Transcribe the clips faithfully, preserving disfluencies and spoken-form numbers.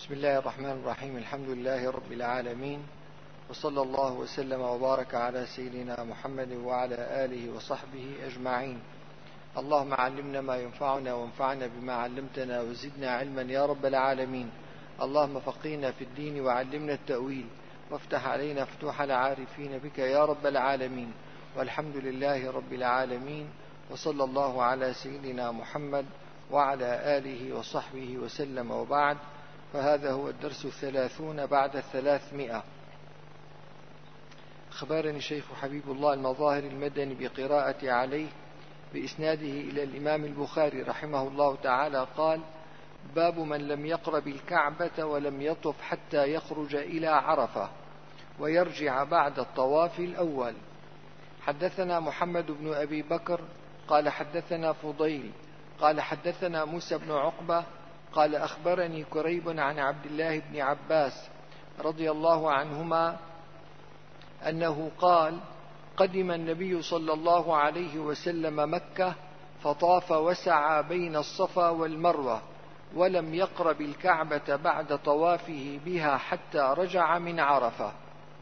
بسم الله الرحمن الرحيم. الحمد لله رب العالمين، وصلى الله وسلم وبارك على سيدنا محمد وعلى آله وصحبه أجمعين. اللهم علمنا ما ينفعنا وانفعنا بما علمتنا وزدنا علما يا رب العالمين. اللهم فقهنا في الدين وعلمنا التأويل، وافتح علينا فتوح العارفين بك يا رب العالمين. والحمد لله رب العالمين، وصلى الله على سيدنا محمد وعلى آله وصحبه وسلم، وبعد. فهذا هو الدرس الثلاثون بعد الثلاثمائة. أخبرني الشيخ حبيب الله المظاهر المدني بقراءة عليه بإسناده إلى الإمام البخاري رحمه الله تعالى قال: باب من لم يقرب الكعبة ولم يطف حتى يخرج إلى عرفة ويرجع بعد الطواف الأول. حدثنا محمد بن أبي بكر قال حدثنا فضيل قال حدثنا موسى بن عقبة قال أخبرني كريب عن عبد الله بن عباس رضي الله عنهما أنه قال: قدم النبي صلى الله عليه وسلم مكة فطاف وسعى بين الصفا والمروة ولم يقرب الكعبة بعد طوافه بها حتى رجع من عرفة.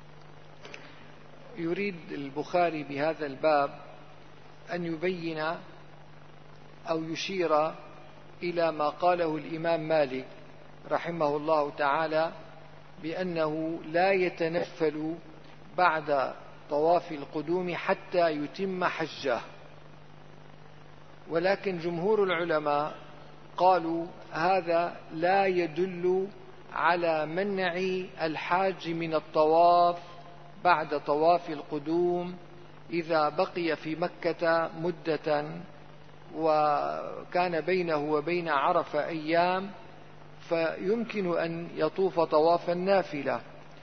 يريد البخاري بهذا الباب أن يبين أو يشير إلى ما قاله الإمام مالك رحمه الله تعالى بأنه لا يتنفل بعد طواف القدوم حتى يتم حجه، ولكن جمهور العلماء قالوا هذا لا يدل على منع الحاج من الطواف بعد طواف القدوم إذا بقي في مكة مدة وكان بينه وبين عرفة أيام، فيمكن أن يطوف طواف النافلة.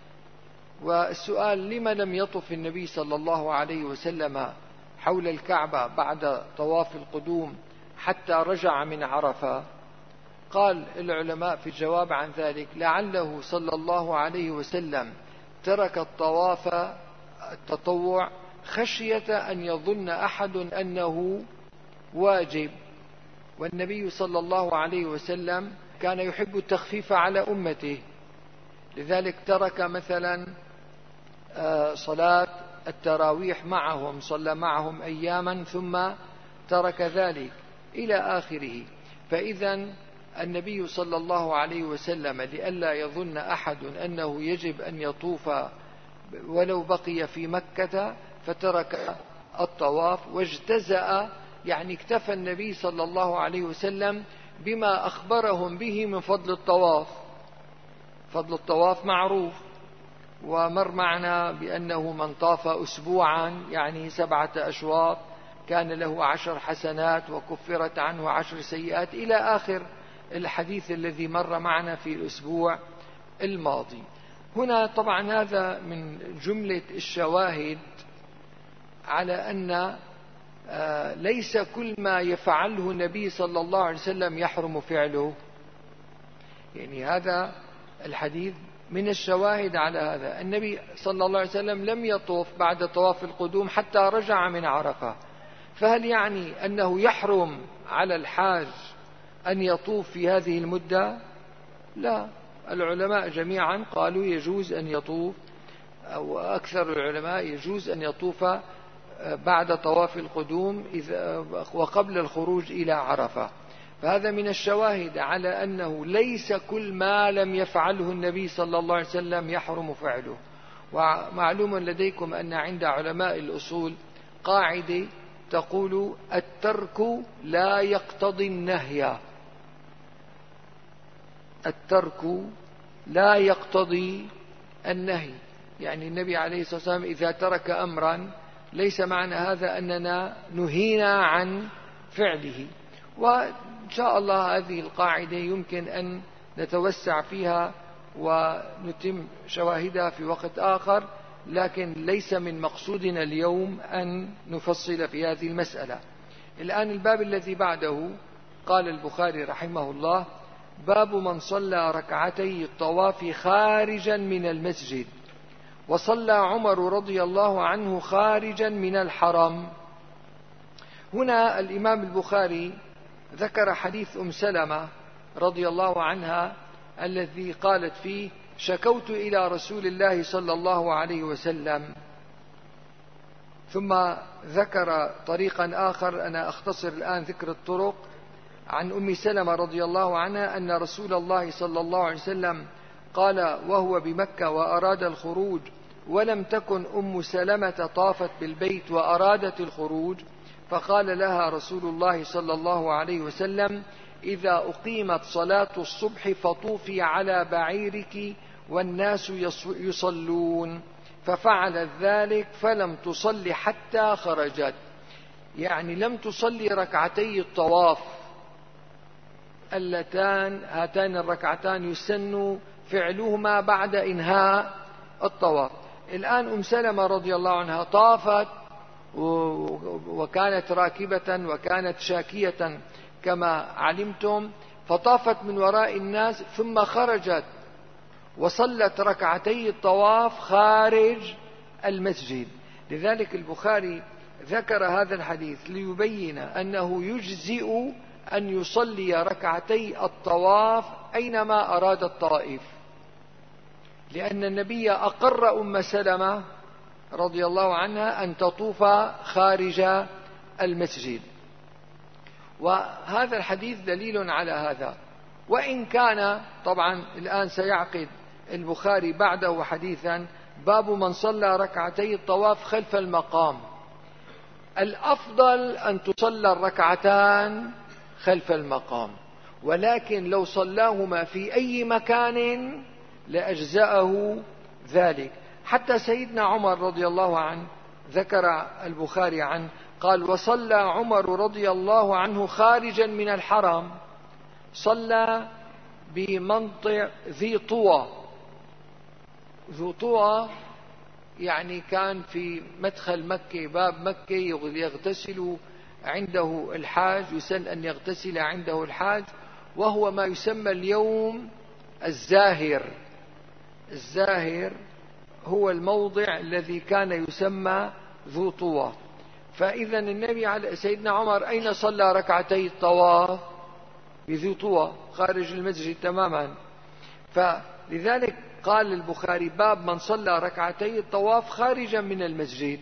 والسؤال: لما لم يطف النبي صلى الله عليه وسلم حول الكعبة بعد طواف القدوم حتى رجع من عرفة؟ قال العلماء في الجواب عن ذلك: لعله صلى الله عليه وسلم ترك الطواف التطوع خشية أن يظن أحد أنه واجب، والنبي صلى الله عليه وسلم كان يحب التخفيف على أمته، لذلك ترك مثلا صلاة التراويح معهم، صلى معهم أياما ثم ترك ذلك إلى آخره. فإذا النبي صلى الله عليه وسلم لئلا يظن أحد أنه يجب أن يطوف ولو بقي في مكة فترك الطواف واجتزأ، يعني اكتفى النبي صلى الله عليه وسلم بما أخبرهم به من فضل الطواف. فضل الطواف معروف، ومر معنا بأنه من طاف أسبوعا يعني سبعة أشواط كان له عشر حسنات وكفرت عنه عشر سيئات إلى آخر الحديث الذي مر معنا في الأسبوع الماضي. هنا طبعا هذا من جملة الشواهد على أن ليس كل ما يفعله النبي صلى الله عليه وسلم يحرم فعله، يعني هذا الحديث من الشواهد على هذا. النبي صلى الله عليه وسلم لم يطوف بعد طواف القدوم حتى رجع من عرفة، فهل يعني أنه يحرم على الحاج أن يطوف في هذه المدة؟ لا، العلماء جميعا قالوا يجوز أن يطوف، أو أكثر العلماء يجوز أن يطوف بعد طواف القدوم وقبل الخروج إلى عرفة. فهذا من الشواهد على أنه ليس كل ما لم يفعله النبي صلى الله عليه وسلم يحرم فعله. ومعلوم لديكم أن عند علماء الأصول قاعدة تقول: الترك لا يقتضي النهي. الترك لا يقتضي النهي، يعني النبي عليه الصلاة والسلام إذا ترك أمرا ليس معنى هذا أننا نهينا عن فعله. وإن شاء الله هذه القاعدة يمكن أن نتوسع فيها ونتم شواهدها في وقت آخر، لكن ليس من مقصودنا اليوم أن نفصل في هذه المسألة. الآن الباب الذي بعده قال البخاري رحمه الله: باب من صلى ركعتي الطواف خارجا من المسجد وصلى عمر رضي الله عنه خارجا من الحرم. هنا الإمام البخاري ذكر حديث أم سلمة رضي الله عنها الذي قالت فيه: شكوت إلى رسول الله صلى الله عليه وسلم. ثم ذكر طريقا آخر، أنا أختصر الآن ذكر الطرق، عن أم سلمة رضي الله عنها أن رسول الله صلى الله عليه وسلم قال وهو بمكة وأراد الخروج، ولم تكن أم سلمة طافت بالبيت وأرادت الخروج، فقال لها رسول الله صلى الله عليه وسلم: إذا أقيمت صلاة الصبح فطوفي على بعيرك والناس يصلون، ففعلت ذلك فلم تصل حتى خرجت. يعني لم تصلي ركعتي الطواف اللتان هاتان الركعتان يسن فعلهما بعد إنهاء الطواف. الآن أم سلمة رضي الله عنها طافت وكانت راكبة وكانت شاكية كما علمتم، فطافت من وراء الناس ثم خرجت وصلت ركعتي الطواف خارج المسجد. لذلك البخاري ذكر هذا الحديث ليبين أنه يجزئ أن يصلي ركعتي الطواف أينما أراد الطائف، لأن النبي أقر أم سلمة رضي الله عنها أن تطوف خارج المسجد، وهذا الحديث دليل على هذا. وإن كان طبعا الآن سيعقد البخاري بعده حديثا: باب من صلى ركعتي الطواف خلف المقام. الأفضل أن تصلى الركعتان خلف المقام، ولكن لو صلاهما في أي مكان لأجزأه ذلك. حتى سيدنا عمر رضي الله عنه ذكر البخاري عنه قال: وصلى عمر رضي الله عنه خارجا من الحرم، صلى بمنطق ذي طوى. ذو طوى يعني كان في مدخل مكة، باب مكة، يغتسل عنده الحاج، يسن أن يغتسل عنده الحاج، وهو ما يسمى اليوم الزاهر. الزاهر هو الموضع الذي كان يسمى ذو طوى. فإذا النبي على سيدنا عمر أين صلى ركعتي الطواف؟ بذو طوى خارج المسجد تماما. فلذلك قال البخاري: باب من صلى ركعتي الطواف خارجا من المسجد.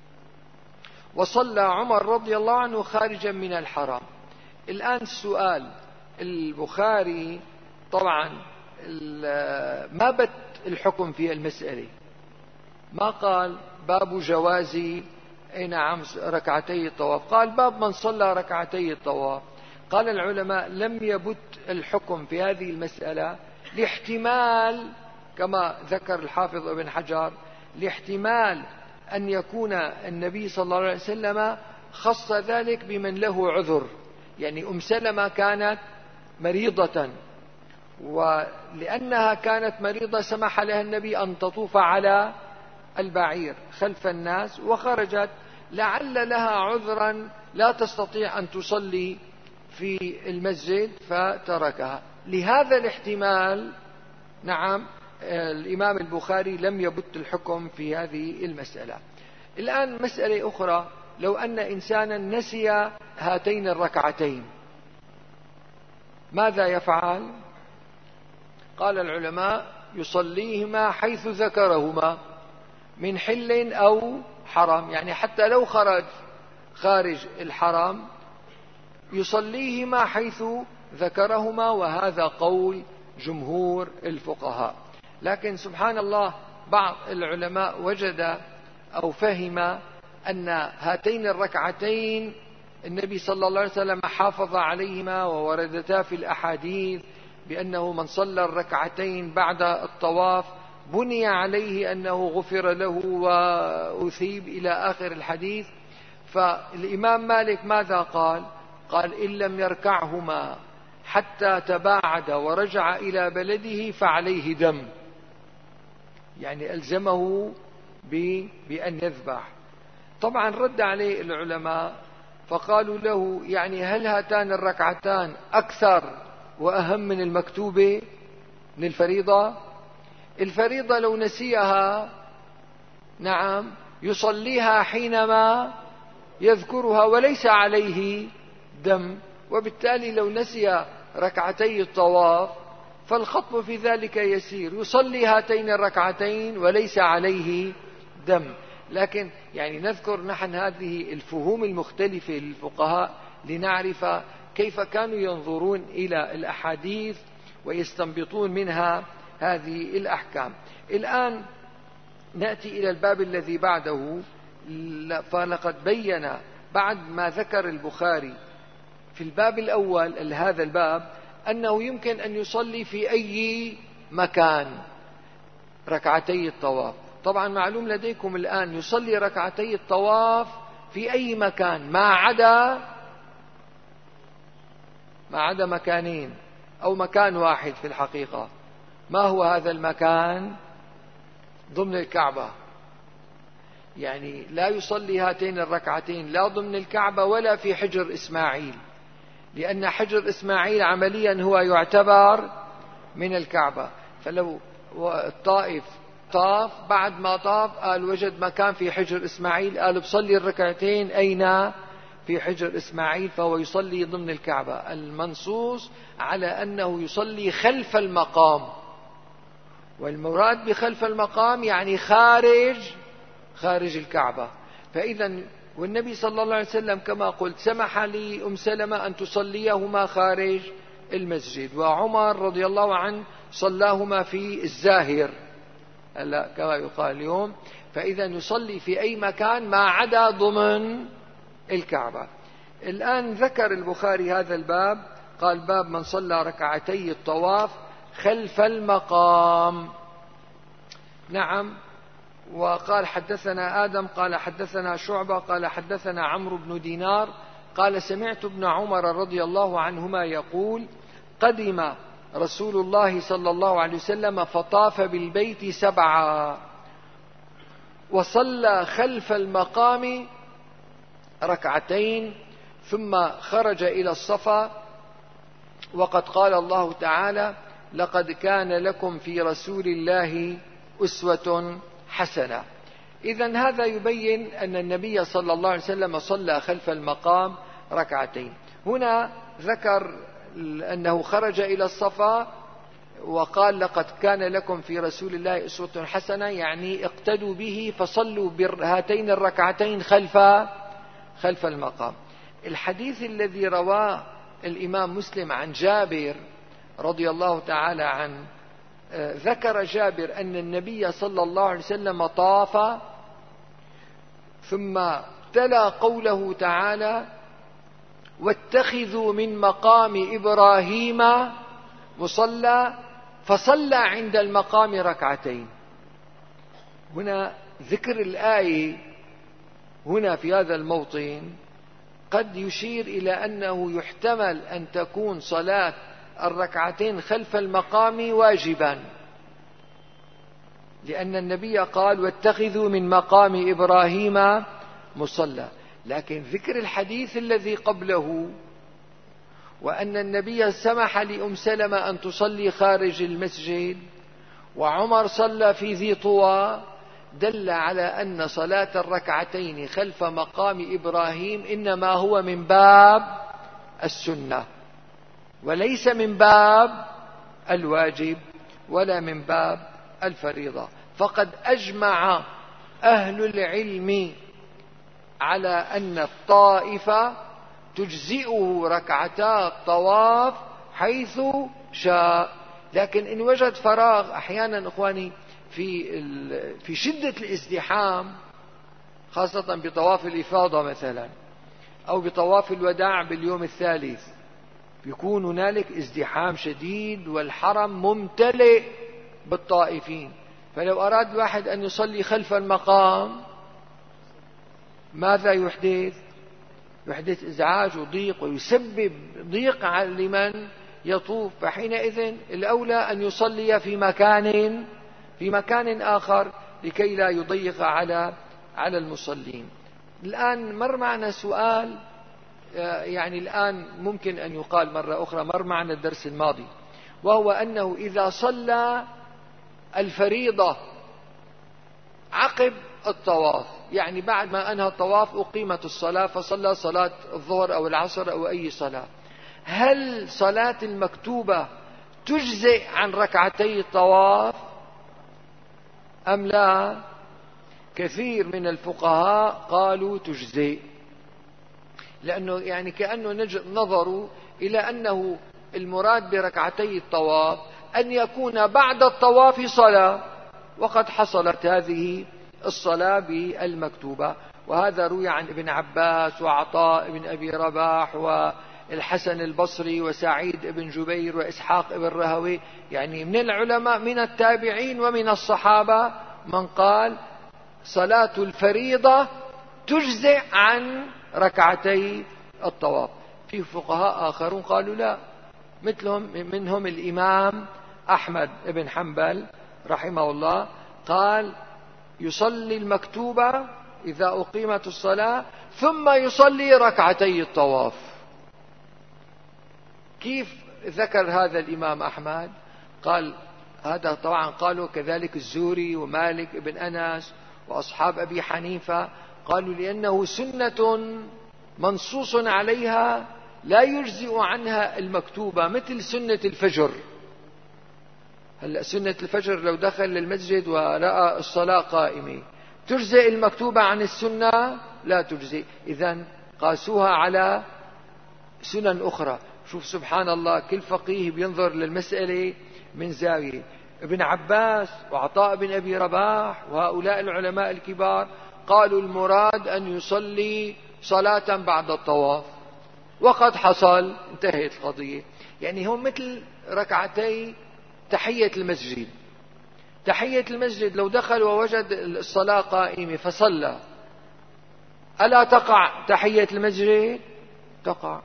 وصلى عمر رضي الله عنه خارجا من الحرم. الآن السؤال: البخاري طبعا ما بت الحكم في المسألة، ما قال باب جواز أي نعم ركعتي الطواف، قال باب من صلى ركعتي الطواف. قال العلماء: لم يبت الحكم في هذه المسألة لاحتمال، كما ذكر الحافظ ابن حجر، لاحتمال أن يكون النبي صلى الله عليه وسلم خص ذلك بمن له عذر. يعني أم سلمة كانت مريضة، ولأنها كانت مريضة سمح لها النبي أن تطوف على البعير خلف الناس، وخرجت لعل لها عذرا لا تستطيع أن تصلي في المسجد فتركها. لهذا الاحتمال نعم الإمام البخاري لم يبت الحكم في هذه المسألة. الآن مسألة أخرى: لو أن إنسانا نسي هاتين الركعتين ماذا يفعل؟ قال العلماء: يصليهما حيث ذكرهما من حل أو حرم، يعني حتى لو خرج خارج الحرم يصليهما حيث ذكرهما، وهذا قول جمهور الفقهاء. لكن سبحان الله بعض العلماء وجد أو فهم أن هاتين الركعتين النبي صلى الله عليه وسلم حافظ عليهما، ووردتا في الأحاديث بأنه من صلى الركعتين بعد الطواف بني عليه أنه غفر له وأثيب إلى آخر الحديث. فالإمام مالك ماذا قال؟ قال: إن لم يركعهما حتى تباعد ورجع إلى بلده فعليه دم، يعني ألزمه بأن يذبح. طبعا رد عليه العلماء فقالوا له: يعني هل هاتان الركعتان أكثر وأهم من المكتوبة من الفريضة؟ الفريضة لو نسيها نعم يصليها حينما يذكرها وليس عليه دم، وبالتالي لو نسي ركعتي الطواف فالخطب في ذلك يسير، يصلي هاتين الركعتين وليس عليه دم. لكن يعني نذكر نحن هذه الفهوم المختلفة للفقهاء لنعرف كيف كانوا ينظرون إلى الأحاديث ويستنبطون منها هذه الأحكام. الآن نأتي إلى الباب الذي بعده، فلقد بين بعد ما ذكر البخاري في الباب الأول هذا الباب أنه يمكن أن يصلي في أي مكان ركعتي الطواف. طبعا معلوم لديكم الآن يصلي ركعتي الطواف في أي مكان ما عدا ما عدا مكانين أو مكان واحد في الحقيقة. ما هو هذا المكان؟ ضمن الكعبة. يعني لا يصلي هاتين الركعتين لا ضمن الكعبة ولا في حجر إسماعيل، لأن حجر إسماعيل عمليا هو يعتبر من الكعبة. فلو الطائف طاف بعد ما طاف قال وجد مكان في حجر إسماعيل، قال بصلي الركعتين أين؟ في حجر إسماعيل، فهو يصلي ضمن الكعبة. المنصوص على أنه يصلي خلف المقام، والمراد بخلف المقام يعني خارج خارج الكعبة. فإذا والنبي صلى الله عليه وسلم كما قلت سمح لأم سلمة أن تصليهما خارج المسجد، وعمر رضي الله عنه صلاهما في الزاهر هلا كما يقال اليوم. فإذا يصلي في أي مكان ما عدا ضمن الكعبة. الآن ذكر البخاري هذا الباب، قال باب من صلى ركعتي الطواف خلف المقام. نعم. وقال حدثنا آدم قال حدثنا شعبة قال حدثنا عمرو بن دينار قال سمعت ابن عمر رضي الله عنهما يقول قدم رسول الله صلى الله عليه وسلم فطاف بالبيت سبعا وصلى خلف المقام ركعتين ثم خرج إلى الصفا، وقد قال الله تعالى لقد كان لكم في رسول الله أسوة حسنة. إذن هذا يبين أن النبي صلى الله عليه وسلم صلى خلف المقام ركعتين. هنا ذكر أنه خرج إلى الصفا وقال لقد كان لكم في رسول الله أسوة حسنة، يعني اقتدوا به فصلوا بهاتين الركعتين خلف خلف المقام. الحديث الذي رواه الإمام مسلم عن جابر رضي الله تعالى عنه، ذكر جابر أن النبي صلى الله عليه وسلم طاف ثم تلا قوله تعالى واتخذوا من مقام إبراهيم مصلى فصلى عند المقام ركعتين. هنا ذكر الآية هنا في هذا الموطن قد يشير إلى أنه يحتمل أن تكون صلاة الركعتين خلف المقام واجبا، لأن النبي قال واتخذوا من مقام إبراهيم مصلى. لكن ذكر الحديث الذي قبله وأن النبي سمح لأم سلمة أن تصلي خارج المسجد وعمر صلى في ذي طوى دل على أن صلاة الركعتين خلف مقام إبراهيم إنما هو من باب السنة وليس من باب الواجب ولا من باب الفريضة. فقد أجمع أهل العلم على أن الطائف تجزئه ركعتا الطواف حيث شاء، لكن إن وجد فراغ أحيانا إخواني في في شدة الازدحام خاصة بطواف الإفاضة مثلا أو بطواف الوداع باليوم الثالث يكون هنالك ازدحام شديد والحرم ممتلئ بالطائفين، فلو أراد الواحد أن يصلي خلف المقام ماذا يحدث؟ يحدث إزعاج وضيق ويسبب ضيق لمن يطوف. فحينئذ الأولى أن يصلي في مكان في مكان آخر لكي لا يضيق على على المصلين. الآن مر معنا سؤال، يعني الآن ممكن أن يقال مرة أخرى مر معنا الدرس الماضي، وهو أنه إذا صلى الفريضة عقب الطواف، يعني بعد ما أنهى الطواف أقيمت الصلاة فصلى صلاة الظهر أو العصر أو أي صلاة، هل صلاة المكتوبة تجزئ عن ركعتي الطواف أم لا؟ كثير من الفقهاء قالوا تجزئ، لأنه يعني كأنه نظروا إلى أنه المراد بركعتي الطواف أن يكون بعد الطواف صلاة، وقد حصلت هذه الصلاة بالمكتوبة. وهذا روي عن ابن عباس وعطاء بن أبي رباح والحسن البصري وسعيد بن جبير وإسحاق بن رهوي، يعني من العلماء من التابعين ومن الصحابة من قال صلاة الفريضة تجزئ عن ركعتي الطواف. في فقهاء آخرون قالوا لا، مثلهم منهم الإمام أحمد بن حنبل رحمه الله، قال يصلي المكتوبة إذا أقيمت الصلاة ثم يصلي ركعتي الطواف. كيف ذكر هذا الإمام أحمد؟ قال هذا طبعا قالوا كذلك الزهري ومالك بن أنس وأصحاب أبي حنيفة، قالوا لأنه سنة منصوص عليها لا يجزئ عنها المكتوبة، مثل سنة الفجر. هلأ سنة الفجر لو دخل للمسجد ورأى الصلاة قائمة، تجزئ المكتوبة عن السنة؟ لا تجزئ. إذن قاسوها على سنن أخرى. شوف سبحان الله، كل فقيه بينظر للمسألة من زاوية. ابن عباس وعطاء بن أبي رباح وهؤلاء العلماء الكبار قالوا المراد أن يصلي صلاة بعد الطواف، وقد حصل، انتهت القضية. يعني هم مثل ركعتي تحية المسجد. تحية المسجد لو دخل ووجد الصلاة قائمة فصلى، ألا تقع تحية المسجد؟ تقع.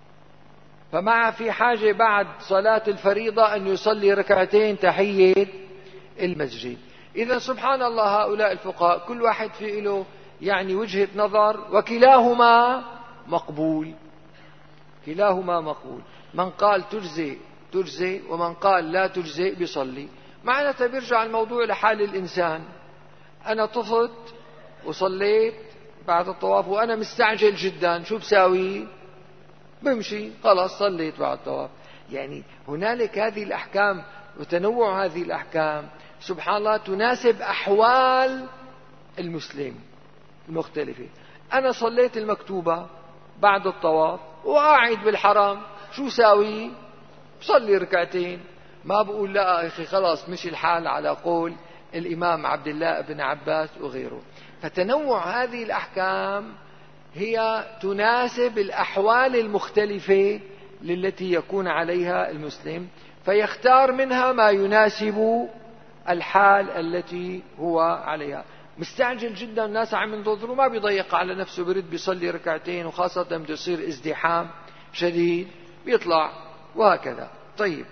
فمع في حاجة بعد صلاة الفريضة أن يصلي ركعتين تحية المسجد. إذا سبحان الله، هؤلاء الفقهاء كل واحد في له يعني وجهة نظر، وكلاهما مقبول، كلاهما مقبول. من قال تجزئ تجزئ، ومن قال لا تجزئ بيصلي. معناتها بيرجع الموضوع لحال الإنسان. أنا طفت وصليت بعد الطواف وأنا مستعجل جدا، شو بساوي؟ بمشي، خلاص صليت بعد الطواف. يعني هنالك هذه الأحكام وتنوع هذه الأحكام سبحان الله تناسب أحوال المسلم المختلفة. أنا صليت المكتوبة بعد الطواف وقاعد بالحرم، شو ساوي؟ بصلي ركعتين. ما بقول لا يا أخي خلاص مشي الحال على قول الإمام عبد الله بن عباس وغيره. فتنوع هذه الأحكام هي تناسب الأحوال المختلفة التي يكون عليها المسلم، فيختار منها ما يناسب الحال التي هو عليها. مستعجل جدا، الناس عم ينتظروا، ما بيضيق على نفسه، برد بيصلي ركعتين، وخاصة بده يصير ازدحام شديد بيطلع، وهكذا. طيب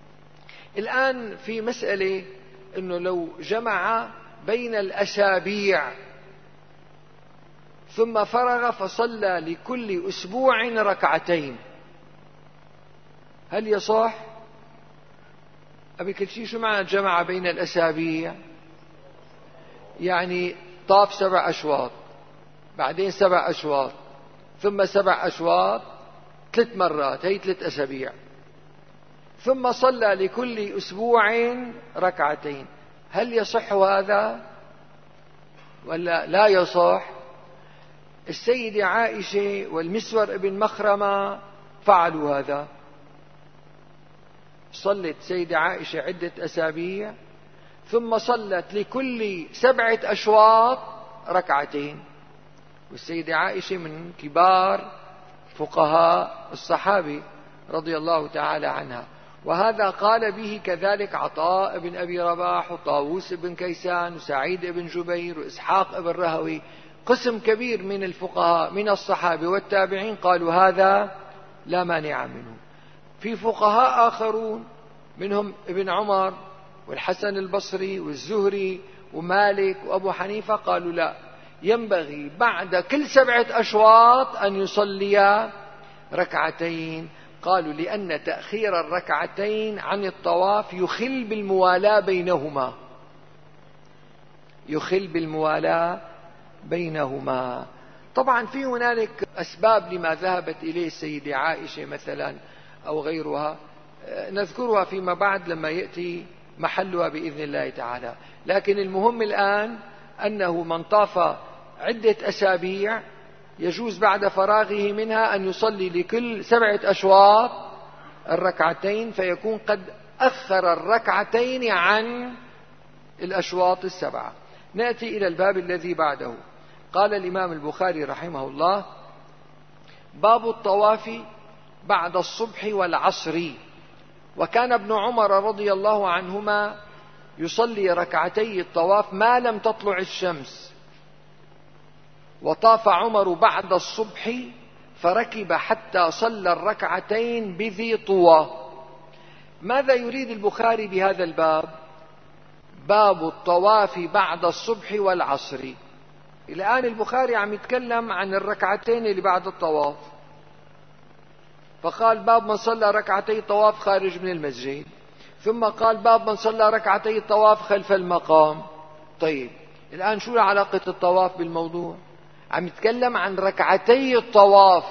الآن في مسألة أنه لو جمع بين الأسابيع ثم فرغ فصلى لكل أسبوع ركعتين، هل يصح؟ أبي كل شيء شو معنى جمع بين الأسابيع؟ يعني طاف سبع أشواط، بعدين سبع أشواط، ثم سبع أشواط ثلاث مرات، هي ثلاث أسابيع، ثم صلى لكل أسبوع ركعتين، هل يصح هذا ولا لا يصح؟ السيدة عائشة والمسور ابن مخرمة فعلوا هذا. صلت سيدة عائشة عدة أسابيع ثم صلت لكل سبعة أشواط ركعتين، والسيدة عائشة من كبار فقهاء الصحابة رضي الله تعالى عنها. وهذا قال به كذلك عطاء بن أبي رباح وطاووس بن كيسان وسعيد بن جبير وإسحاق بن رهوي. قسم كبير من الفقهاء من الصحابة والتابعين قالوا هذا لا مانع منه. في فقهاء آخرون منهم ابن عمر والحسن البصري والزهري ومالك وأبو حنيفة قالوا لا، ينبغي بعد كل سبعة أشواط أن يصلي ركعتين. قالوا لأن تأخير الركعتين عن الطواف يخل بالموالاة بينهما، يخل بالموالاة بينهما. طبعا في هنالك أسباب لما ذهبت إليه السيدة عائشة مثلا أو غيرها، نذكرها فيما بعد لما يأتي محلها بإذن الله تعالى. لكن المهم الآن أنه من طاف عدة أسابيع يجوز بعد فراغه منها أن يصلي لكل سبعة أشواط الركعتين، فيكون قد أخر الركعتين عن الأشواط السبعة. نأتي إلى الباب الذي بعده. قال الإمام البخاري رحمه الله: باب الطواف بعد الصبح والعصر. وكان ابن عمر رضي الله عنهما يصلي ركعتي الطواف ما لم تطلع الشمس، وطاف عمر بعد الصبح فركب حتى صلى الركعتين بذي طوى. ماذا يريد البخاري بهذا الباب؟ باب الطواف بعد الصبح والعصر. الآن البخاري عم يتكلم عن الركعتين اللي بعد الطواف، فقال باب من صلى ركعتي طواف خارج من المسجد، ثم قال باب من صلى ركعتي الطواف خلف المقام. طيب الآن شو علاقة الطواف بالموضوع؟ عم يتكلم عن ركعتي الطواف،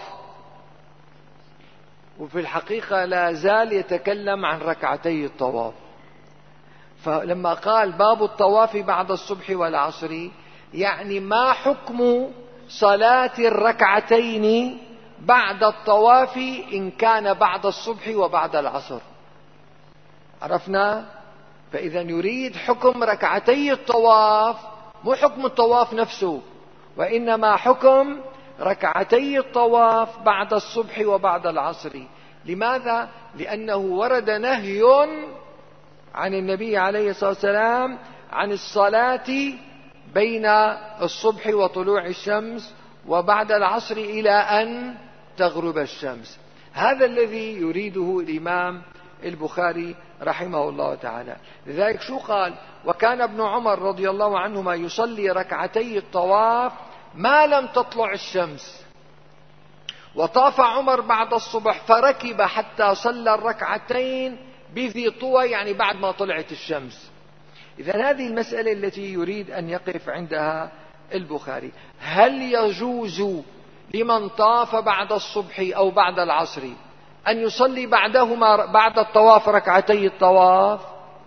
وفي الحقيقة لا زال يتكلم عن ركعتي الطواف. فلما قال باب الطواف بعد الصبح والعصر، يعني ما حكم صلاة الركعتين بعد الطواف إن كان بعد الصبح وبعد العصر؟ عرفنا؟ فإذا يريد حكم ركعتي الطواف، مو حكم الطواف نفسه، وإنما حكم ركعتي الطواف بعد الصبح وبعد العصر. لماذا؟ لأنه ورد نهي عن النبي عليه الصلاة والسلام عن الصلاة بين الصبح وطلوع الشمس وبعد العصر إلى أن تغرب الشمس. هذا الذي يريده الإمام البخاري رحمه الله تعالى. لذلك شو قال؟ وكان ابن عمر رضي الله عنهما يصلي ركعتي الطواف ما لم تطلع الشمس، وطاف عمر بعد الصبح فركب حتى صلى الركعتين بذي طوى، يعني بعد ما طلعت الشمس. إذن هذه المسألة التي يريد أن يقف عندها البخاري. هل يجوز لمن طاف بعد الصبح أو بعد العصر أن يصلي بعدهما بعد الطواف ركعتي الطواف؟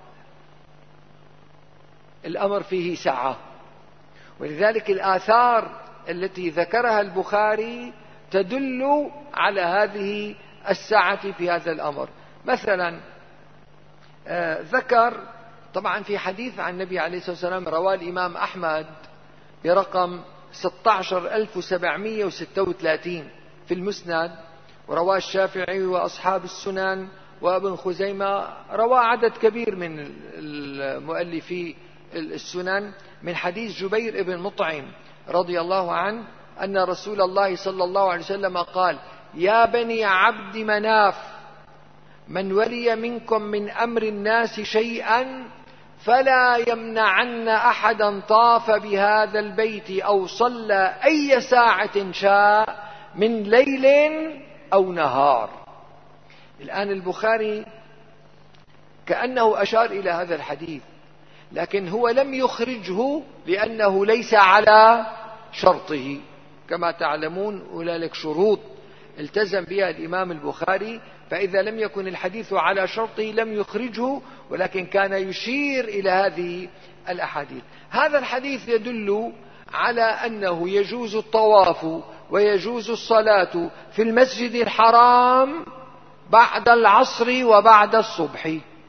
الأمر فيه سعة، ولذلك الآثار التي ذكرها البخاري تدل على هذه السعة في هذا الأمر. مثلا آه ذكر طبعا في حديث عن النبي عليه الصلاة والسلام رواه الإمام أحمد برقم ستة عشر ألف وسبعمائة وستة وثلاثين في المسند، ورواه الشافعي وأصحاب السنن وابن خزيمة، رواه عدد كبير من المؤلفي السنن من حديث جبير بن مطعم رضي الله عنه أن رسول الله صلى الله عليه وسلم قال: يا بني عبد مناف، من ولي منكم من أمر الناس شيئا فلا يمنعن أحدا طاف بهذا البيت أو صلى أي ساعة شاء من ليل أو نهار. الآن البخاري كأنه أشار إلى هذا الحديث، لكن هو لم يخرجه لأنه ليس على شرطه. كما تعلمون هنالك شروط التزم بها الإمام البخاري، فإذا لم يكن الحديث على شرطه لم يخرجه، ولكن كان يشير إلى هذه الأحاديث. هذا الحديث يدل على أنه يجوز الطواف ويجوز الصلاة في المسجد الحرام بعد العصر وبعد الصبح،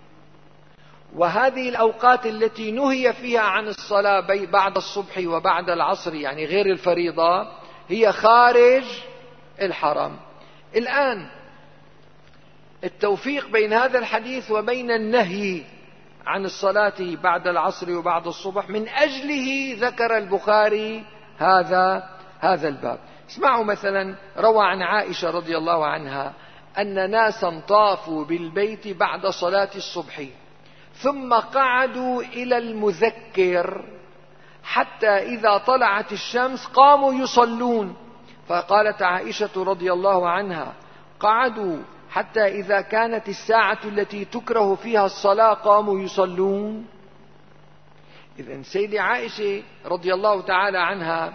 وهذه الأوقات التي نهي فيها عن الصلاة بعد الصبح وبعد العصر يعني غير الفريضة هي خارج الحرم. الآن التوفيق بين هذا الحديث وبين النهي عن الصلاة بعد العصر وبعد الصبح، من أجله ذكر البخاري هذا هذا الباب. اسمعوا مثلا، روى عن عائشة رضي الله عنها أن ناسا طافوا بالبيت بعد صلاة الصبح ثم قعدوا إلى المذكر حتى إذا طلعت الشمس قاموا يصلون، فقالت عائشة رضي الله عنها: قعدوا حتى إذا كانت الساعة التي تكره فيها الصلاة قاموا يصلون. إذن سيدة عائشة رضي الله تعالى عنها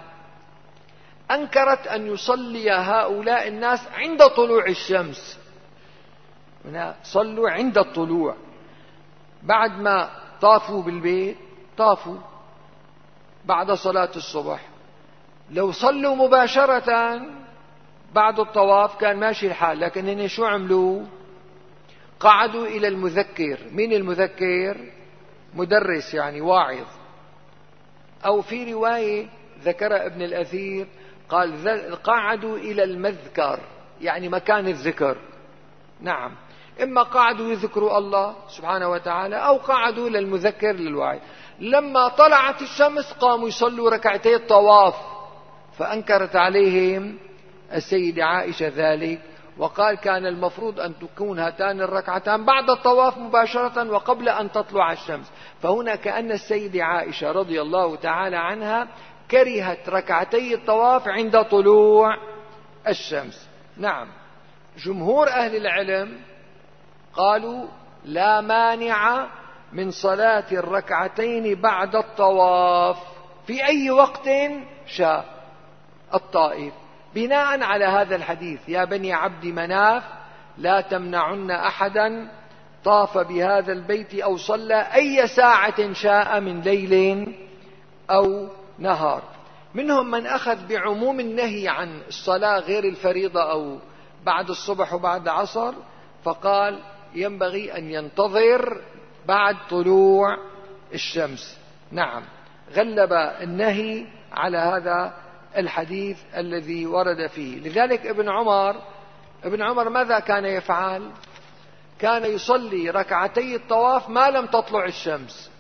أنكرت أن يصلي هؤلاء الناس عند طلوع الشمس، هنا صلوا عند الطلوع، بعد ما طافوا بالبيت طافوا بعد صلاة الصبح. لو صلوا مباشرة بعد الطواف كان ماشي الحال، لكن هنا شو عملوا؟ قعدوا إلى المذكر. مين المذكر؟ مدرس يعني واعظ، أو في رواية ذكر ابن الأثير قال قعدوا إلى المذكر، يعني مكان الذكر. نعم، إما قعدوا يذكروا الله سبحانه وتعالى أو قعدوا للمذكر للواعظ. لما طلعت الشمس قاموا يصلوا ركعتي الطواف، فأنكرت عليهم السيدة عائشة ذلك، وقال كان المفروض أن تكون هاتان الركعتان بعد الطواف مباشرة وقبل أن تطلع الشمس. فهنا كأن السيدة عائشة رضي الله تعالى عنها كرهت ركعتي الطواف عند طلوع الشمس. نعم، جمهور أهل العلم قالوا لا مانع من صلاة الركعتين بعد الطواف في أي وقت شاء الطائف، بناء على هذا الحديث: يا بني عبد مناف لا تمنعن أحدا طاف بهذا البيت أو صلى أي ساعة شاء من ليل أو نهار. منهم من أخذ بعموم النهي عن الصلاة غير الفريضة أو بعد الصبح وبعد عصر، فقال ينبغي أن ينتظر بعد طلوع الشمس. نعم، غلب النهي على هذا الحديث الذي ورد فيه. لذلك ابن عمر ابن عمر ماذا كان يفعل؟ كان يصلي ركعتي الطواف ما لم تطلع الشمس،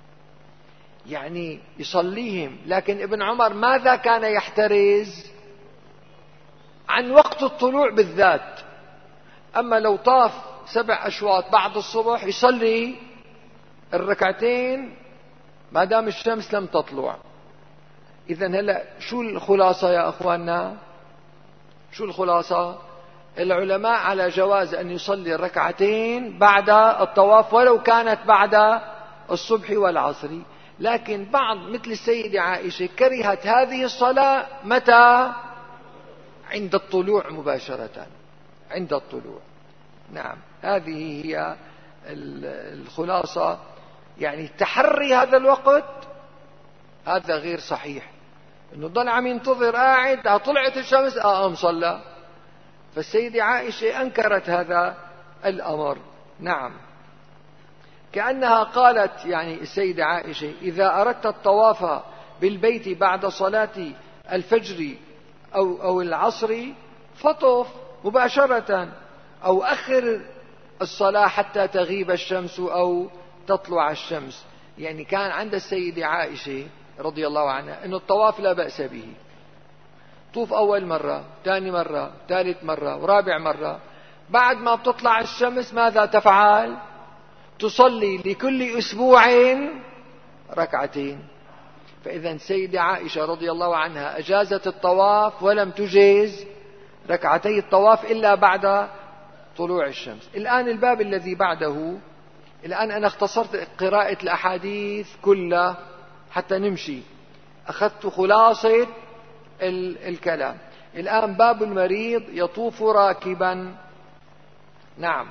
يعني يصليهم، لكن ابن عمر ماذا كان يحترز؟ عن وقت الطلوع بالذات. أما لو طاف سبع أشواط بعد الصبح يصلي الركعتين ما دام الشمس لم تطلع. إذن هلأ شو الخلاصة يا أخواننا؟ شو الخلاصة؟ العلماء على جواز أن يصلي الركعتين بعد الطواف ولو كانت بعد الصبح والعصر، لكن بعض مثل السيدة عائشة كرهت هذه الصلاة متى؟ عند الطلوع مباشرة، عند الطلوع. نعم، هذه هي الخلاصة. يعني تحري هذا الوقت هذا غير صحيح، انه ضل عم ينتظر قاعد طلعت الشمس اه قام صلى. فالسيدة عائشة انكرت هذا الامر. نعم، كأنها قالت، يعني السيدة عائشة: اذا اردت الطواف بالبيت بعد صلاة الفجر او او العصر فطف مباشرة، او اخر الصلاة حتى تغيب الشمس او تطلع الشمس. يعني كان عند السيدة عائشة رضي الله عنها أن الطواف لا بأس به، طوف أول مرة، ثاني مرة، ثالث مرة، ورابع مرة. بعد ما بتطلع الشمس ماذا تفعل؟ تصلي لكل أسبوع ركعتين. فإذا السيدة عائشة رضي الله عنها أجازت الطواف ولم تجيز ركعتي الطواف إلا بعد طلوع الشمس. الآن الباب الذي بعده، الآن أنا اختصرت قراءة الأحاديث كلها حتى نمشي، أخذت خلاصة الكلام. الآن باب المريض يطوف راكبا. نعم،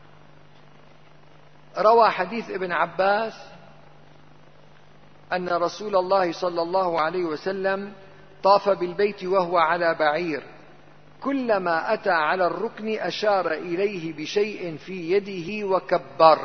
روى حديث ابن عباس أن رسول الله صلى الله عليه وسلم طاف بالبيت وهو على بعير، كلما أتى على الركن أشار إليه بشيء في يده وكبر.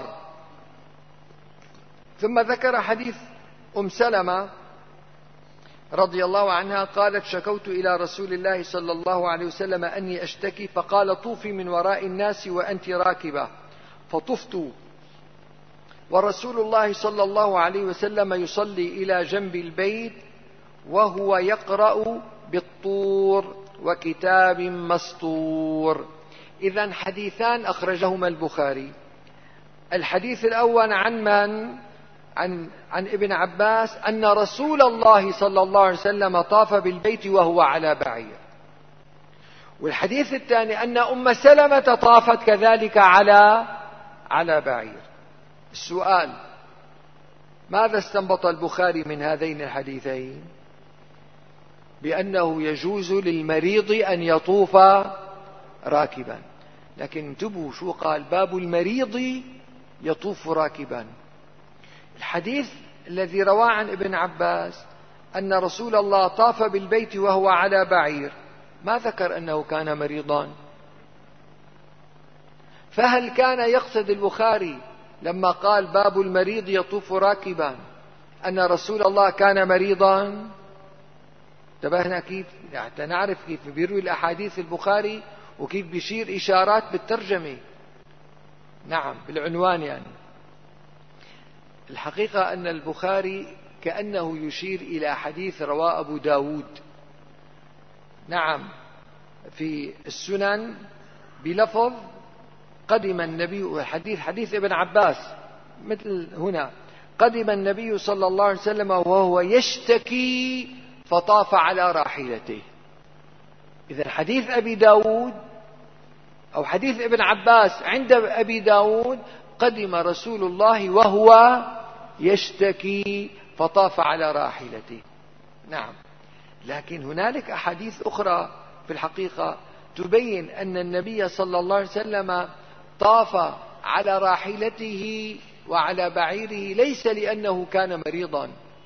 ثم ذكر حديث أم سلمة رضي الله عنها قالت: شكوت إلى رسول الله صلى الله عليه وسلم أني أشتكي، فقال: طوفي من وراء الناس وأنت راكبة. فطفت ورسول الله صلى الله عليه وسلم يصلي إلى جنب البيت وهو يقرأ بالطور وكتاب مسطور. إذن حديثان أخرجهما البخاري. الحديث الأول عن من؟ عن, عن ابن عباس أن رسول الله صلى الله عليه وسلم طاف بالبيت وهو على بعير. والحديث الثاني أن أم سلمة طافت كذلك على على بعير. السؤال: ماذا استنبط البخاري من هذين الحديثين؟ بأنه يجوز للمريض أن يطوف راكبا. لكن انتبهوا شو قال: باب المريض يطوف راكبا. الحديث الذي رواه عن ابن عباس أن رسول الله طاف بالبيت وهو على بعير، ما ذكر أنه كان مريضا. فهل كان يقصد البخاري لما قال باب المريض يطوف راكبا أن رسول الله كان مريضا؟ انتبهنا كيف؟ حتى نعرف كيف بيروي الأحاديث البخاري وكيف بيشير إشارات بالترجمة. نعم، بالعنوان. يعني الحقيقة أن البخاري كأنه يشير إلى حديث رواه أبو داود، نعم، في السنن بلفظ: قدم النبي، حديث حديث ابن عباس مثل هنا: قدم النبي صلى الله عليه وسلم وهو يشتكي فطاف على راحلته. إذن حديث أبي داود أو حديث ابن عباس عند أبي داود: قدم رسول الله وهو يشتكي فطاف على راحلته. نعم، لكن هنالك أحاديث أخرى في الحقيقة تبين أن النبي صلى الله عليه وسلم طاف على راحلته وعلى بعيره ليس لأنه كان مريضا،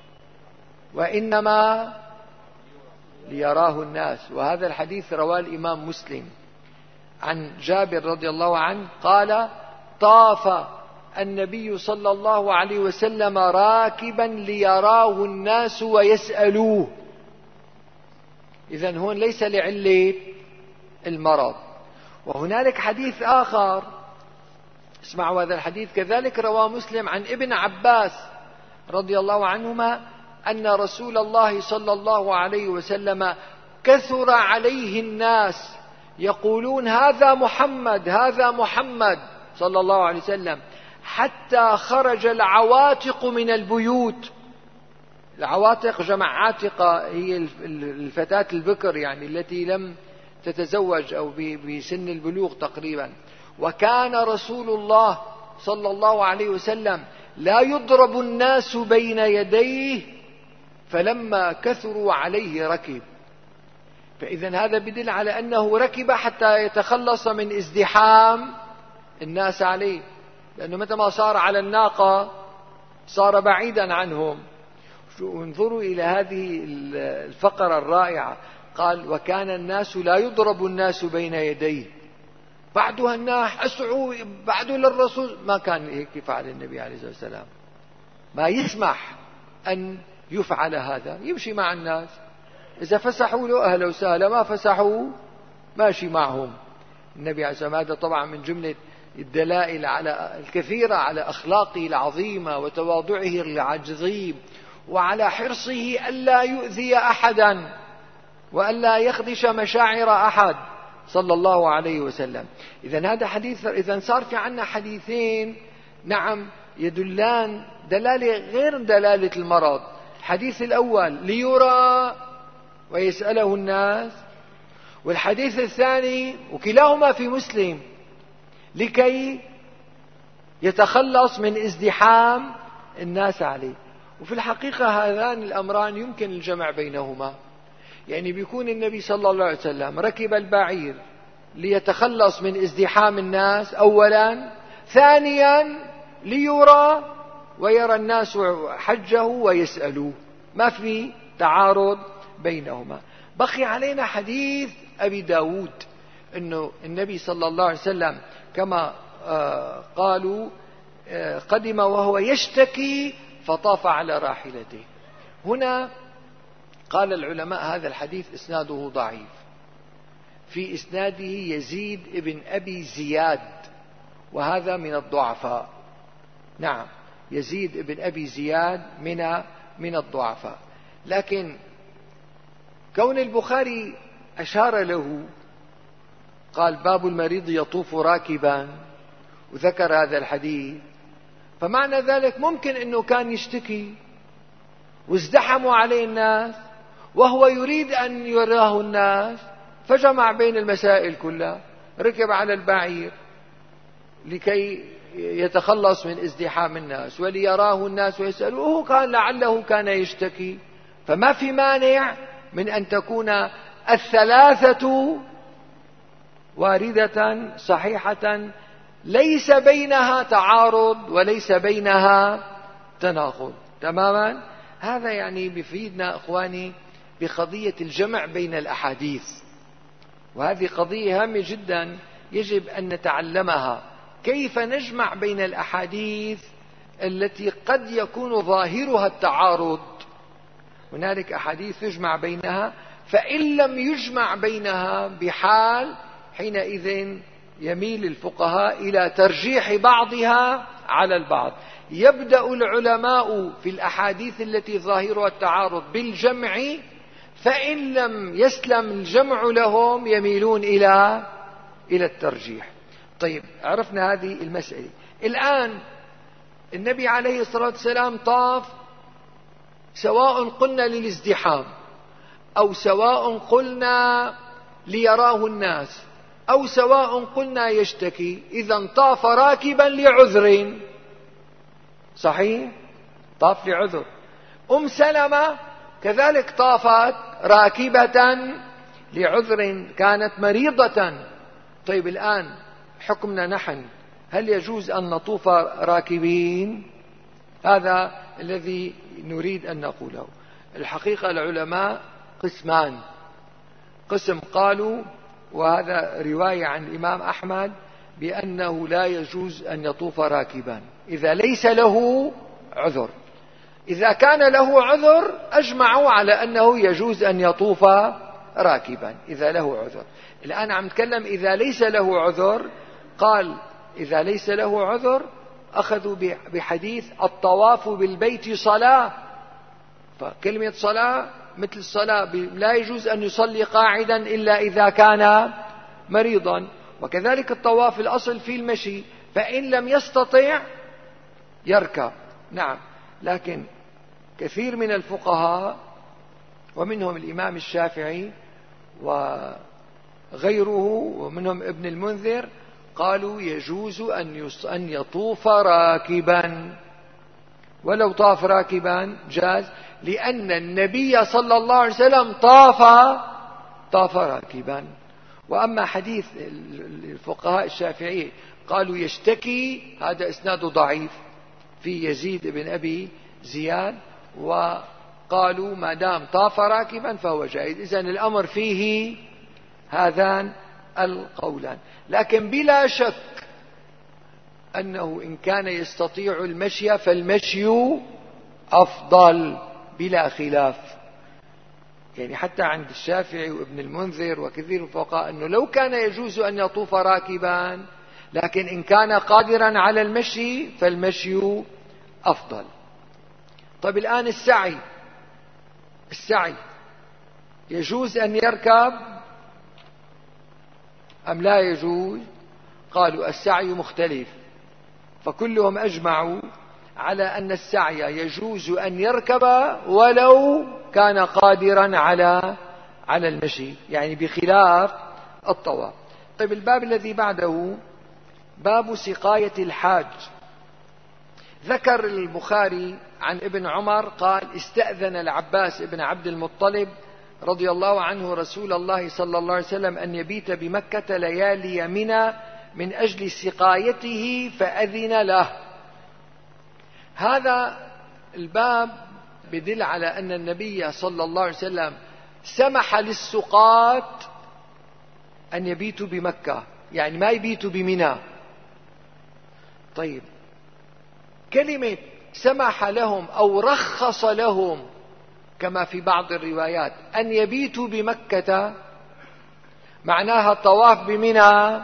وإنما ليراه الناس. وهذا الحديث رواه الإمام مسلم عن جابر رضي الله عنه قال: طاف النبي صلى الله عليه وسلم راكبا ليراه الناس ويسألوه. إذن هون ليس لعلة المرض. وهنالك حديث آخر، اسمعوا هذا الحديث كذلك رواه مسلم عن ابن عباس رضي الله عنهما أن رسول الله صلى الله عليه وسلم كثر عليه الناس يقولون: هذا محمد، هذا محمد، صلى الله عليه وسلم، حتى خرج العواتق من البيوت. العواتق جمع عاتقة، هي الفتاة البكر يعني التي لم تتزوج أو بسن البلوغ تقريبا. وكان رسول الله صلى الله عليه وسلم لا يضرب الناس بين يديه، فلما كثروا عليه ركب. فإذا هذا بدل على أنه ركب حتى يتخلص من ازدحام الناس عليه، لأنه متى ما صار على الناقة صار بعيدا عنهم. انظروا إلى هذه الفقرة الرائعة، قال: وكان الناس لا يضرب الناس بين يديه. بعدها الناس أسعوا بعدوا للرسول، ما كان هيك يفعل النبي عليه الصلاة والسلام، ما يسمح أن يفعل هذا، يمشي مع الناس، إذا فسحوا له أهلا وسهلا، ما فسحوا ماشي معهم. النبي عليه الصلاة والسلام هذا طبعا من جملة الدلائل على الكثيرة على أخلاقه العظيمة وتواضعه العظيم، وعلى حرصه ألا يؤذي أحدا وألا يخدش مشاعر أحد صلى الله عليه وسلم. إذن هذا حديث، إذن صار في عنا حديثين نعم يدلان دلالة غير دلالة المرض. الحديث الأول ليرى ويسأله الناس، والحديث الثاني وكلاهما في مسلم لكي يتخلص من ازدحام الناس عليه. وفي الحقيقة هذان الأمران يمكن الجمع بينهما، يعني بيكون النبي صلى الله عليه وسلم ركب البعير ليتخلص من ازدحام الناس أولا، ثانيا ليرى ويرى الناس حجه ويسألوه، ما في تعارض بينهما. بقي علينا حديث أبي داود أنه النبي صلى الله عليه وسلم كما قالوا قدم وهو يشتكي فطاف على راحلته. هنا قال العلماء هذا الحديث إسناده ضعيف، في إسناده يزيد ابن أبي زياد، وهذا من الضعفاء. نعم، يزيد ابن أبي زياد من من الضعفاء، لكن كون البخاري أشار له قال باب المريض يطوف راكبا وذكر هذا الحديث، فمعنى ذلك ممكن أنه كان يشتكي وازدحموا عليه الناس وهو يريد أن يراه الناس، فجمع بين المسائل كلها، ركب على البعير لكي يتخلص من ازدحام الناس وليراه الناس ويسألوه، كان لعله كان يشتكي. فما في مانع من أن تكون الثلاثة واردة صحيحة ليس بينها تعارض وليس بينها تناقض تماما. هذا يعني بيفيدنا إخواني بقضية الجمع بين الأحاديث، وهذه قضية هامة جدا يجب أن نتعلمها، كيف نجمع بين الأحاديث التي قد يكون ظاهرها التعارض. هنالك أحاديث يجمع بينها، فإن لم يجمع بينها بحال حينئذ يميل الفقهاء إلى ترجيح بعضها على البعض. يبدأ العلماء في الأحاديث التي ظاهرها التعارض بالجمع، فإن لم يسلم الجمع لهم يميلون إلى إلى الترجيح. طيب، عرفنا هذه المسألة. الآن النبي عليه الصلاة والسلام طاف، سواء قلنا للازدحام أو سواء قلنا ليراه الناس أو سواء قلنا يشتكي، إذا طاف راكبا لعذر. صحيح؟ طاف لعذر. أم سلمة كذلك طافت راكبة لعذر، كانت مريضة. طيب، الآن حكمنا نحن، هل يجوز أن نطوف راكبين؟ هذا الذي نريد أن نقوله. الحقيقة العلماء قسمان. قسم قالوا، وهذا رواية عن الإمام أحمد، بأنه لا يجوز أن يطوف راكبا إذا ليس له عذر. إذا كان له عذر أجمعوا على أنه يجوز أن يطوف راكبا إذا له عذر. الآن عم نتكلم إذا ليس له عذر. قال إذا ليس له عذر أخذوا بحديث الطواف بالبيت صلاة، فكلمة صلاة مثل الصلاة، لا يجوز أن يصلي قاعدا إلا إذا كان مريضا. وكذلك الطواف الأصل في المشي، فإن لم يستطع يركب. نعم، لكن كثير من الفقهاء ومنهم الإمام الشافعي وغيره ومنهم ابن المنذر قالوا يجوز أن يطوف راكبا، ولو طاف راكبا جاز، لأن النبي صلى الله عليه وسلم طاف طاف راكبا. وأما حديث الفقهاء الشافعي قالوا يشتكي، هذا إسناده ضعيف في يزيد بن أبي زياد، وقالوا ما دام طاف راكبا فهو جائز. إذن الأمر فيه هذان القولان. لكن بلا شك أنه إن كان يستطيع المشي فالمشي أفضل بلا خلاف. يعني حتى عند الشافعي وابن المنذر وكثير من الفقهاء أنه لو كان يجوز أن يطوف راكبا، لكن إن كان قادرا على المشي فالمشي أفضل. طيب، الآن السعي السعي يجوز أن يركب أم لا يجوز؟ قالوا السعي مختلف، فكلهم أجمعوا على أن السعي يجوز أن يركب ولو كان قادرا على على المشي، يعني بخلاف الطواف. طيب، الباب الذي بعده باب سقاية الحاج. ذكر البخاري عن ابن عمر قال استأذن العباس بن عبد المطلب رضي الله عنه رسول الله صلى الله عليه وسلم أن يبيت بمكة ليالي منى من أجل سقايته فأذن له. هذا الباب يدل على أن النبي صلى الله عليه وسلم سمح للسقاة أن يبيتوا بمكة، يعني ما يبيتوا بمنى. طيب، كلمة سمح لهم أو رخص لهم كما في بعض الروايات أن يبيتوا بمكة معناها الطواف بمنى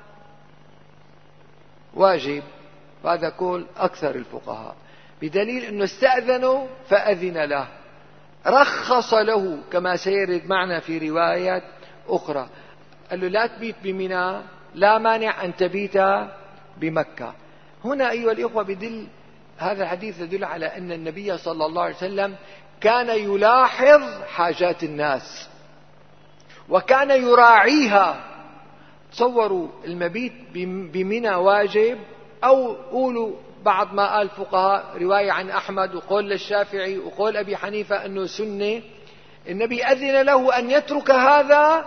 واجب، وهذا قول أكثر الفقهاء، بدليل أنه استأذنوا فأذن له. رخص له كما سيرد معنا في رواية أخرى، قال له لا تبيت بمنى، لا مانع أن تبيت بمكة. هنا أيها الإخوة بدل هذا الحديث يدل على أن النبي صلى الله عليه وسلم كان يلاحظ حاجات الناس وكان يراعيها. تصوروا المبيت بمنى واجب، أو قولوا بعض ما قال الفقهاء رواية عن أحمد وقول للشافعي وقول أبي حنيفة أنه سنة، النبي أذن له أن يترك هذا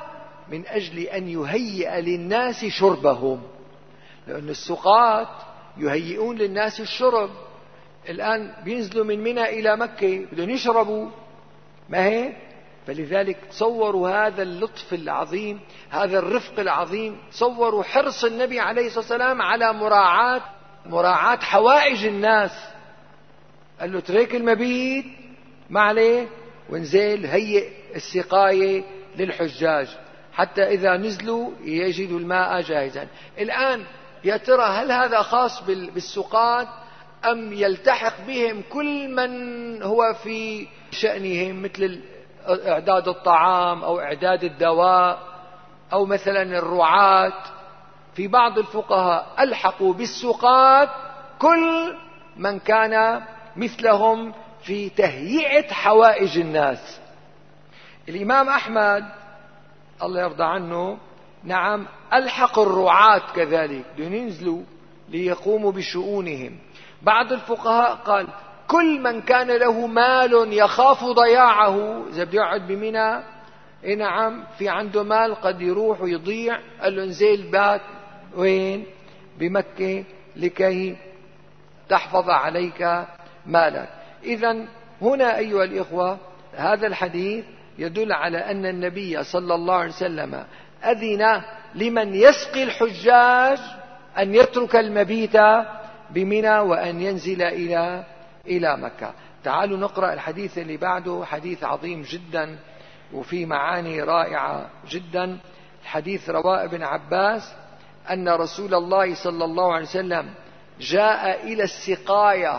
من أجل أن يهيئ للناس شربهم، لأن السقاة يهيئون للناس الشرب. الآن بينزلوا من منى إلى مكة بدهم يشربوا، ما هيك؟ فلذلك تصوروا هذا اللطف العظيم، هذا الرفق العظيم، تصوروا حرص النبي عليه الصلاة والسلام على مراعاة مراعاة حوائج الناس. قال له ترك المبيت ما عليه، وانزل هيئ السقاية للحجاج حتى إذا نزلوا يجدوا الماء جاهزا. الآن يا ترى هل هذا خاص بالسقاة أم يلتحق بهم كل من هو في شأنهم، مثل إعداد الطعام أو إعداد الدواء أو مثلا الرعاة؟ في بعض الفقهاء ألحقوا بالسقاة كل من كان مثلهم في تهيئة حوائج الناس. الإمام أحمد الله يرضى عنه نعم ألحق الرعاة كذلك، دون ينزلوا ليقوموا بشؤونهم. بعض الفقهاء قال كل من كان له مال يخاف ضياعه، إذا بده يقعد بمنى إيه نعم في عنده مال قد يروح ويضيع، قال له انزل بات وين؟ بمكة لكي تحفظ عليك مالك. إذن هنا أيها الإخوة هذا الحديث يدل على أن النبي صلى الله عليه وسلم أذن لمن يسقي الحجاج أن يترك المبيت بمنى وأن ينزل إلى إلى مكة. تعالوا نقرأ الحديث اللي بعده، حديث عظيم جدا وفي معاني رائعة جدا. الحديث رواه ابن عباس أن رسول الله صلى الله عليه وسلم جاء إلى السقاية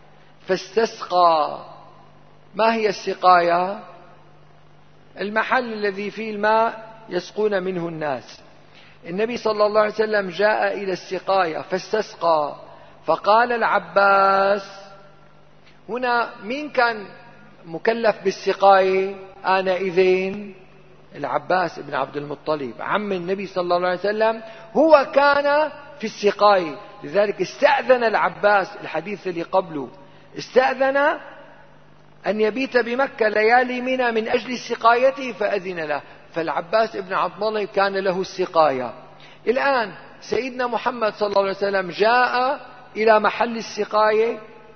فاستسقى. ما هي السقاية؟ المحل الذي فيه الماء يسقون منه الناس. النبي صلى الله عليه وسلم جاء إلى السقاية فاستسقى، فقال العباس. هنا مين كان مكلف بالسقاية آنئذ؟ العباس بن عبد المطلب عم النبي صلى الله عليه وسلم، هو كان في السقاية. لذلك استأذن العباس، الحديث اللي قبله استأذن أن يبيت بمكة ليالي منى من أجل سقايته فأذن له. فالعباس بن عبد المطلب كان له السقاية. الآن سيدنا محمد صلى الله عليه وسلم جاء إلى محل السقاية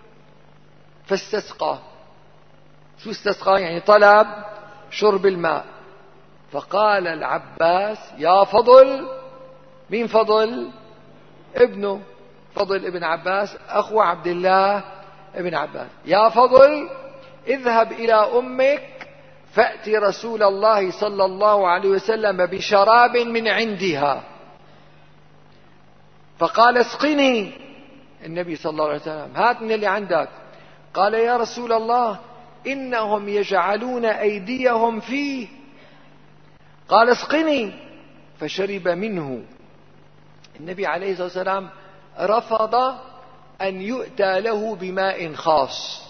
فاستسقى. شو استسقى؟ يعني طلب شرب الماء. فقال العباس يا فضل. مين فضل؟ ابنه فضل ابن عباس أخو عبد الله ابن عباس. يا فضل اذهب إلى أمك فأتي رسول الله صلى الله عليه وسلم بشراب من عندها. فقال اسقني النبي صلى الله عليه وسلم، هات من اللي عندك. قال يا رسول الله إنهم يجعلون أيديهم فيه. قال اسقني، فشرب منه. النبي عليه الصلاة والسلام رفض أن يؤتى له بماء خاص.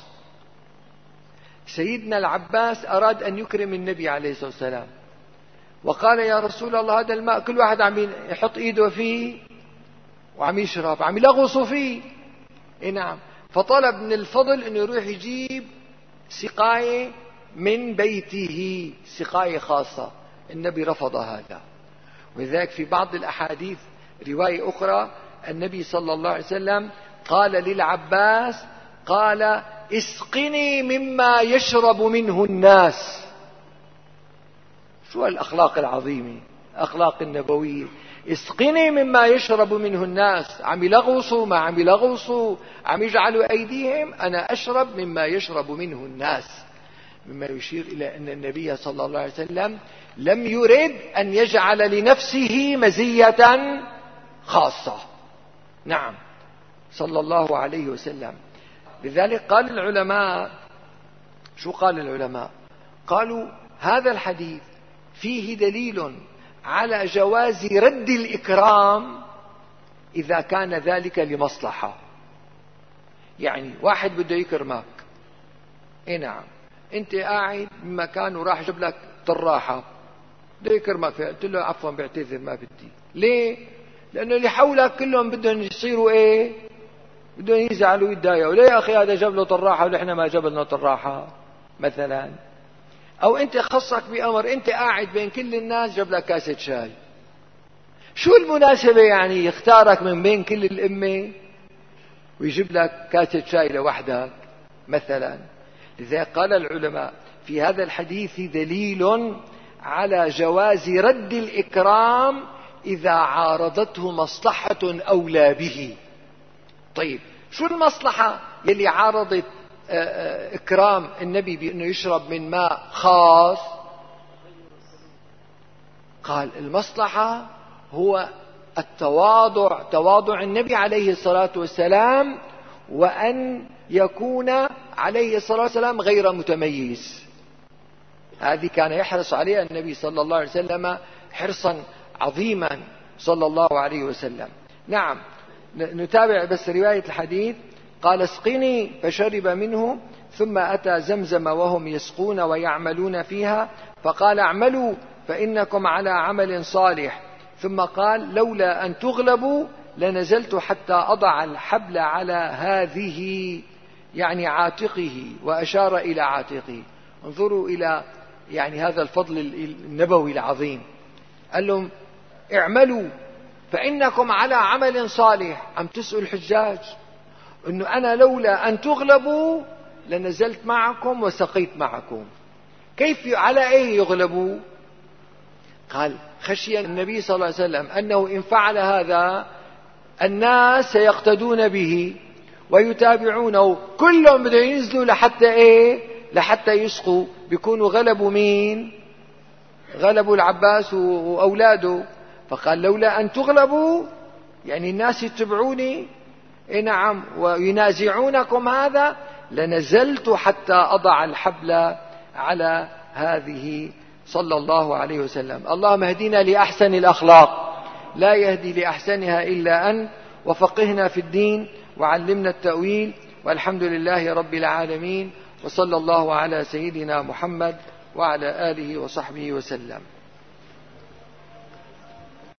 سيدنا العباس أراد أن يكرم النبي عليه الصلاة والسلام، وقال يا رسول الله هذا الماء كل واحد عم يحط إيده فيه وعم يشرب، عم يلغص فيه. إيه نعم. فطلب من الفضل أنه يروح يجيب سقاية من بيته، سقاية خاصة. النبي رفض هذا. ولذلك في بعض الأحاديث رواية أخرى النبي صلى الله عليه وسلم قال للعباس قال اسقني مما يشرب منه الناس. شو الأخلاق العظيمة، أخلاق النبوية. اسقني مما يشرب منه الناس. عم يلغوصوا ما عم يلغوصوا، عم يجعلوا أيديهم، أنا أشرب مما يشرب منه الناس. مما يشير إلى أن النبي صلى الله عليه وسلم لم يرد أن يجعل لنفسه مزية خاصة. نعم صلى الله عليه وسلم. لذلك قال العلماء، شو قال العلماء؟ قالوا هذا الحديث فيه دليل على جواز رد الإكرام إذا كان ذلك لمصلحة. يعني واحد بده يكرمك، إيه نعم، أنت قاعد بمكان وراح جاب لك طراحة بده يكرمك فيها، قلت له عفوا بعتذر ما بدي. ليه؟ لأنه اللي حولك كلهم بدهم يصيروا إيه؟ بدهم يزعلوا ويتضايقوا. ليه يا أخي هذا جاب له طراحة ونحن ما جاب لنا طراحة مثلا؟ أو أنت خصك بأمر، أنت قاعد بين كل الناس جاب لك كاسة شاي، شو المناسبة يعني يختارك من بين كل الأمة ويجيب لك كاسة شاي لوحدك مثلا؟ لذلك قال العلماء في هذا الحديث دليل على جواز رد الإكرام إذا عارضته مصلحة أولى به. طيب شو المصلحة يلي عارضت إكرام النبي بأنه يشرب من ماء خاص؟ قال المصلحة هو التواضع، تواضع النبي عليه الصلاة والسلام، وأن يكون عليه الصلاة والسلام غير متميز. هذه كان يحرص عليها النبي صلى الله عليه وسلم حرصا عظيما صلى الله عليه وسلم. نعم، نتابع بس رواية الحديث. قال اسقني فشرب منه، ثم أتى زمزم وهم يسقون ويعملون فيها، فقال اعملوا فإنكم على عمل صالح. ثم قال لولا أن تغلبوا لنزلت حتى أضع الحبل على هذه، يعني عاتقه، وأشار إلى عاتقه. انظروا إلى يعني هذا الفضل النبوي العظيم. قال لهم اعملوا فإنكم على عمل صالح. عم تسأل الحجاج أنه أنا لولا أن تغلبوا لنزلت معكم وسقيت معكم. كيف على أي يغلبوا؟ قال خشي النبي صلى الله عليه وسلم أنه إن فعل هذا الناس سيقتدون به ويتابعونه، كلهم بدهم ينزلوا لحتى إيه؟ لحتى يسقوا، بيكونوا غلبوا مين؟ غلبوا العباس وأولاده. فقال لولا أن تغلبوا، يعني الناس يتبعوني، إيه نعم، وينازعونكم هذا، لنزلت حتى أضع الحبل على هذه صلى الله عليه وسلم. اللهم اهدنا لأحسن الأخلاق، لا يهدي لأحسنها إلا أنت، وفقهنا في الدين وعلمنا التأويل، والحمد لله رب العالمين، وصلى الله على سيدنا محمد وعلى آله وصحبه وسلم.